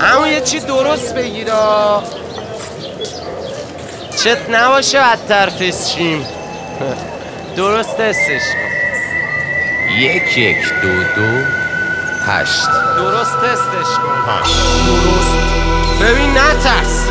اما یه چی درست بگیرا چت نباشه بدتر فسشیم. درست استش 1 1 2 2 8 درست استش کن. درست ببین نترس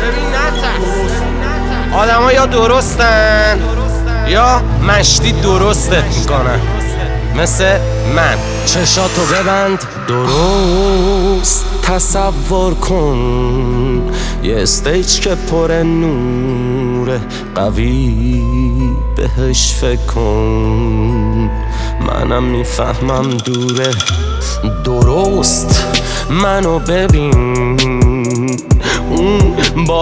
آدم ها یا درستن یا مشتی درستت میکنن مثل من. چشاتو ببند درست تصور کن یه استیج که پر نور قوی بهش فکر کن منم میفهمم دوره. درست منو ببین اون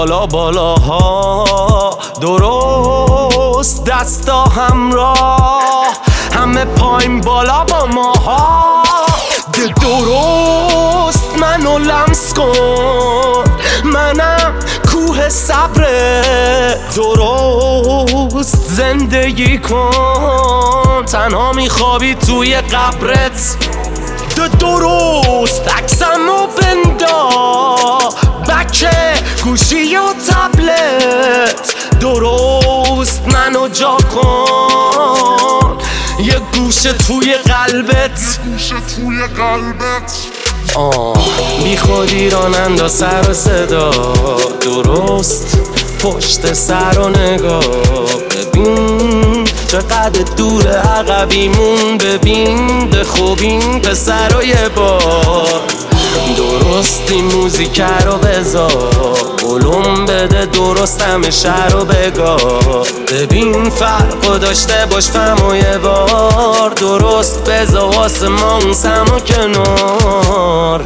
بالاها درست دستا همراه همه پایین بالا با ماها. درست منو لمس کن منم کوه صبره. درست زندگی کن تنها میخوابی توی قبرت. درست عکسمو بندا بکه گوشی و تبلت. درست منو جا کن یه گوشه توی قلبت. بی خودی راننده سر و صدا درست پشت سر و نگاه ببین چقدر دور عقبیمون. ببین به خوبین پسر و یه بار درست این موزیک رو بذار قلوم بده درست همه شهر رو بگاه. ببین فرقو داشته باش فهم و یه بار درست بذار واسه ما اون سم و کنار.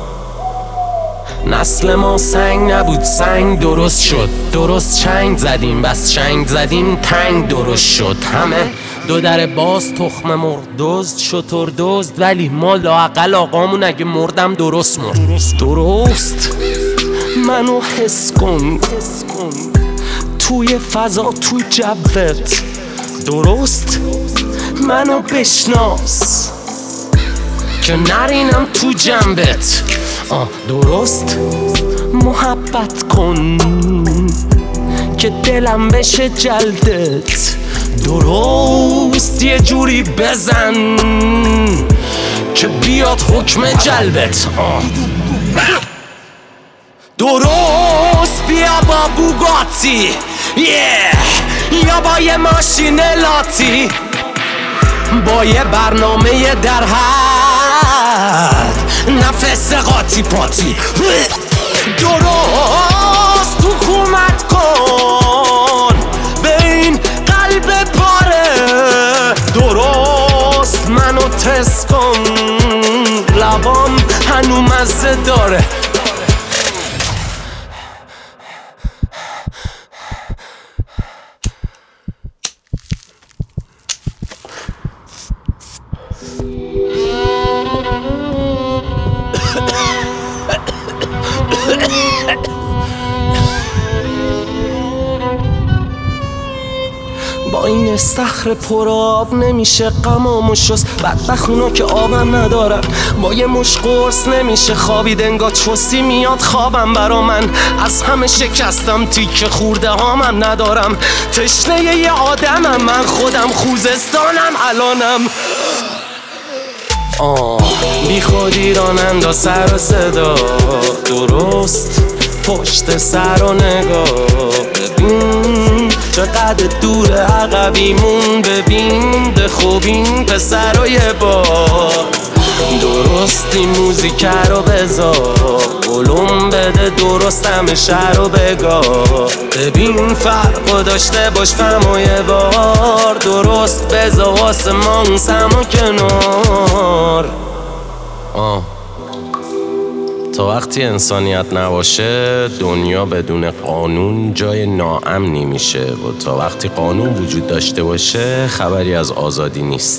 نسل ما سنگ نبود سنگ درست شد. درست چنگ زدیم بس چنگ زدیم تنگ درست شد. همه دو در باز تخم مرغ دزد شتر دزد ولی ما لااقل آقامون اگه مردم درست مرد. درست منو حس کن توی فضا تو جوت. درست منو بشناس که نرینم تو جنبت. درست محبت کن که دلم بشه جلدت. درست یه جوری بزن که بیاد حکم جلبت. درست بیا با بوگاتی یا با یه ماشین لاتی با یه برنامه در حد نفس قاطی پاتی. درست حکومت کن به این قلب پاره. درست منو تست کن لبام هنو مزه داره. با این استخر پر آب نمیشه غمامو شست. بدبخت اونا که آبم ندارن با یه مش قرص نمیشه خوابید انگار چوسی میاد خوابم برا من. از همه شکستم تیکه خورده هامم ندارم. تشنه یه آدمم من خودم خوزستانم الانم. بی خودی راننده سر و صدا درست پشت سر و نگاه ببین چقدر دور عقبیمون. ببین به خوبین پسر و یه بار درست این موزیک رو بذار قلوم بده درست همه شهر رو بگاه. ببین فرقو داشته باش فهم و یه بار درست بذار واسه ما اون سم و کنار. تا وقتی انسانیت نباشه دنیا بدون قانون جای ناامنی میشه و تا وقتی قانون وجود داشته باشه خبری از آزادی نیست.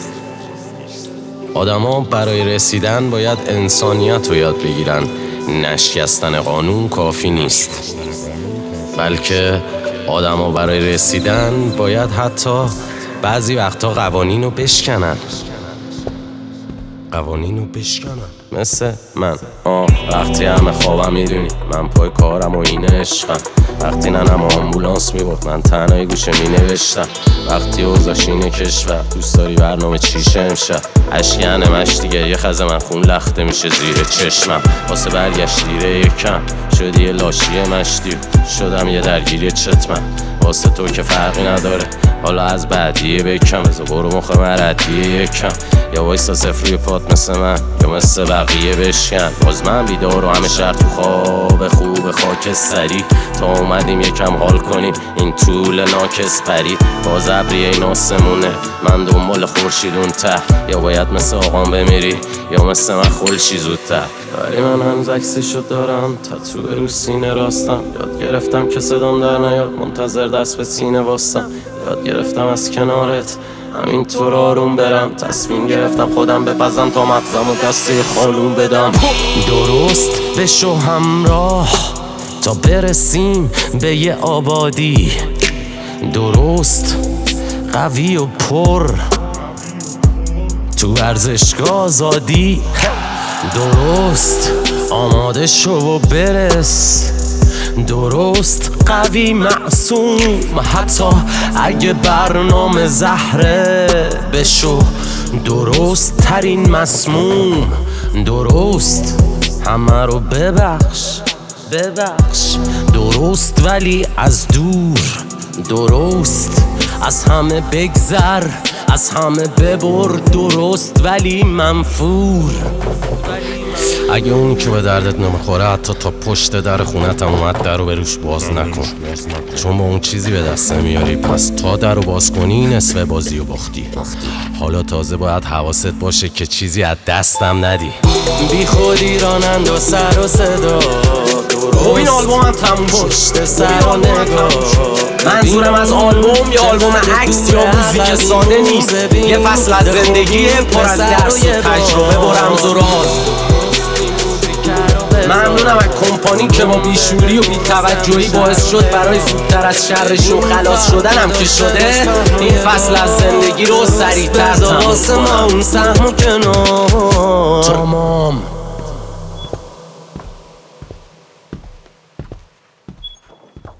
آدما برای رسیدن باید انسانیت رو یاد بگیرن. نشکستن قانون کافی نیست بلکه آدما برای رسیدن باید حتی بعضی وقتا قوانین رو بشکنن. مثل من وقتی همه خوابم میدونی من پای کارم و این عشقم. وقتی ننم آمبولانس میبرد من تنهایی گوشه مینوشتم. وقتی اوضاش اینه کشور دوست داری برنامه چیشه امشب. اشکنه مش دیگه یه خزه من خون لخته میشه زیر چشمم. واسه برگشت دیره یکم شدی یه لاشی مشتی شدم یه درگیری چتمم. واسه تو که فرقی نداره حالا از بعدیه بکم بزا برو مخ مردیه یکم. یا وایسا صفر روی پات مثل من یا مثل بقیه بشکن. باز من بیدار و همه شهر تو خواب خوب خاکستری تا اومدیم یکم حال کنیم این طول ناکس پرید. باز ابریه این آسمونه من دنبال خورشید اون ته. یا باید مثل آقام بمیری یا مثل من خلشی زودتر. ولی من هنوز عکسشو دارم تتو رو سینه راستم. یاد گرفتم که صدام در نیاد منتظر دست به سینه واستم. یاد گرفتم از کنارت همینطور آروم برم. تصمیم گرفتم خودم بپزم تا مغزم و دسته خالون بدم. درست بشو همراه تا برسیم به یه آبادی. درست قوی و پر تو ورزشگاه آزادی. درست آماده شو و برس. درست قوی معصوم حتی اگه برنامه زهره بشو درست ترین مسموم. درست همه رو ببخش درست ولی از دور. درست از همه بگذر از همه ببر. درست ولی منفور. اگه اون که به دردت نمیخوره حتی تا پشت در خونتم اومد در رو به روش باز نکن. چون با اون چیزی به دست نمیاری پس تا در رو باز کنی نصف بازی رو باختی. حالا تازه باید حواست باشه که چیزی از دستم ندی. بی خودی رانند و سر و صدا. خب این آلبوم هم تموم پشت سر و نگاه. منظورم از آلبوم یا آلبوم عکس یا موزیک ساده نیست. یه فصل از زندگی پر از درس و تجربه و رمز و راز. ممنونم از کمپانی که با بیشوری و بی‌توجهی باعث شد برای زودتر از شرشون خلاص شدنم که شده این فصل از زندگی رو سریع‌تر تموم کنم. واسه ما اون سهم و کنار تمام